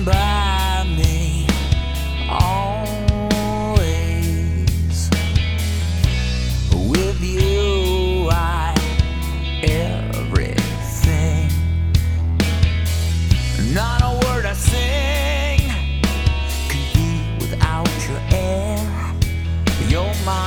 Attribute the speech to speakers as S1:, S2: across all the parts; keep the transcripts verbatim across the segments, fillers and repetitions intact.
S1: stand by me always. With you I everything. Not a word I sing can be without your air. You're my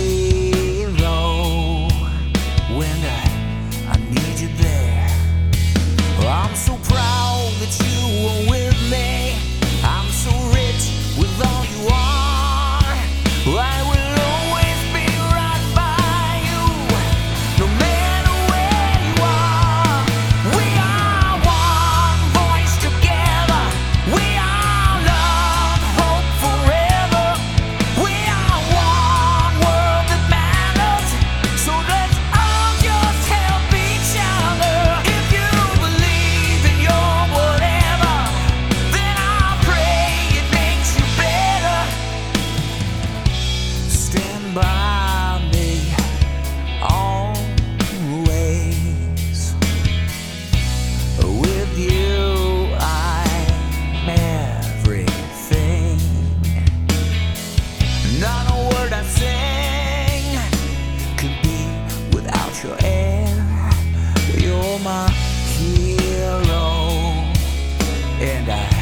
S1: hero when I, I need you there. I'm so proud that you are with me. I'm so rich with all you are. I will always be right by you, no matter where you are. We are one voice together. We are love, hope forever. We are one world that matters. So let's all just help each other. If you believe in your whatever, then I pray it makes you better. Stand by me always. With you I'm everything. Not a word I sing could be without your air. You're my hero, and I